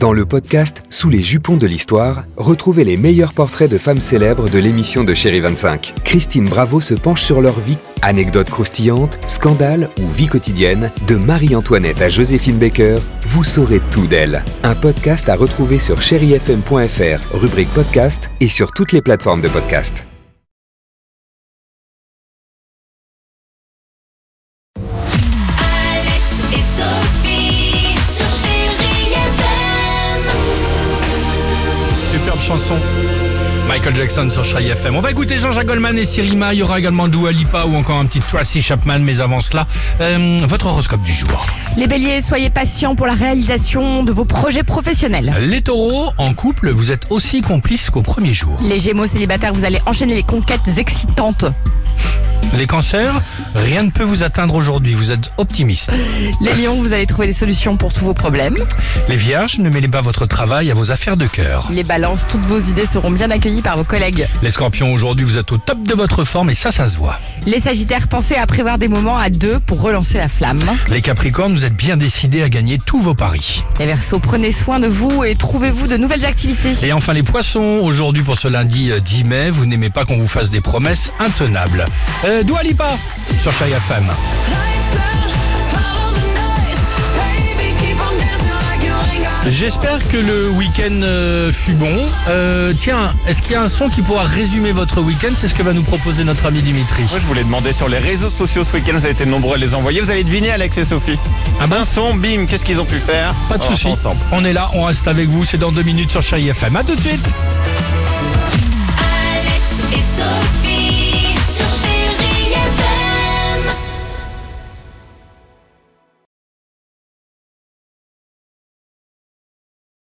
Dans le podcast Sous les jupons de l'histoire, retrouvez les meilleurs portraits de femmes célèbres de l'émission de Chérie 25. Christine Bravo se penche sur leur vie. Anecdotes croustillantes, scandales ou vie quotidienne, de Marie-Antoinette à Joséphine Baker, vous saurez tout d'elle. Un podcast à retrouver sur chérifm.fr, rubrique podcast et sur toutes les plateformes de podcast. Superbe chanson. Michael Jackson sur Chérie FM. On va écouter Jean-Jacques Goldman et Sirima. Il y aura également Dua Lipa ou encore un petit Tracy Chapman. Mais avant cela, votre horoscope du jour. Les béliers, soyez patients pour la réalisation de vos projets professionnels. Les taureaux, en couple, vous êtes aussi complices qu'au premier jour. Les gémeaux célibataires, vous allez enchaîner les conquêtes excitantes. Les cancers, rien ne peut vous atteindre aujourd'hui. Vous êtes optimistes. Les lions, vous allez trouver des solutions pour tous vos problèmes. Les vierges, ne mêlez pas votre travail à vos affaires de cœur. Les balances, toutes vos idées seront bien accueillies par vos collègues. Les scorpions, aujourd'hui, vous êtes au top de votre forme et ça se voit. Les sagittaires, pensez à prévoir des moments à deux pour relancer la flamme. Les capricornes, vous êtes bien décidés à gagner tous vos paris. Les verseaux, prenez soin de vous et trouvez-vous de nouvelles activités. Et enfin les poissons, aujourd'hui pour ce lundi 10 mai, vous n'aimez pas qu'on vous fasse des promesses intenables. Dua Lipa sur Chérie FM. J'espère que le week-end fut bon. Tiens, est-ce qu'il y a un son qui pourra résumer votre week-end? C'est ce que va nous proposer notre ami Dimitri. Moi, je voulais demander sur les réseaux sociaux ce week-end, vous avez été nombreux à les envoyer. Vous allez deviner, Alex et Sophie. Un son, bim, qu'est-ce qu'ils ont pu faire? Pas de soucis. Ensemble. On est là, on reste avec vous. C'est dans 2 minutes sur Chérie FM. À tout de suite. Alex et Sophie.